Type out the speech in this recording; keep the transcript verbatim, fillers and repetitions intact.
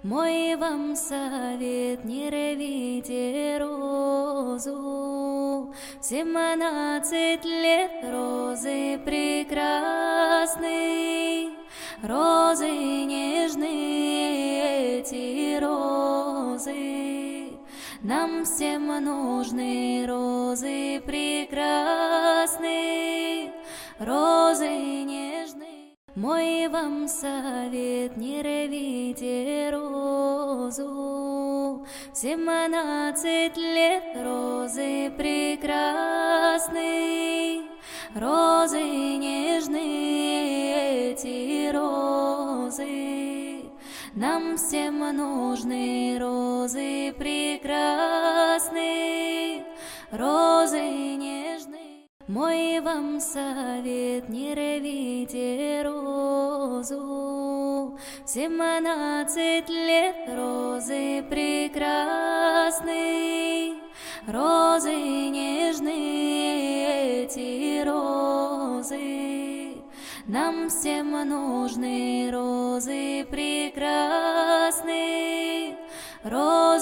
Мой вам совет: не рвите розу. В семнадцать лет розы прекрасны, розы нежные эти розы. Нам всем нужны розы прекрасные, розы нежные. Мой вам совет: не рвите розу. В семнадцать лет розы прекрасны, розы нежные эти розы. Нам всем нужны розы прекрасные, розы нежные. Мой вам совет: не рвите розу. В семнадцать лет розы прекрасны, розы нежные эти розы. Нам всем нужны розы прекрасные, розы.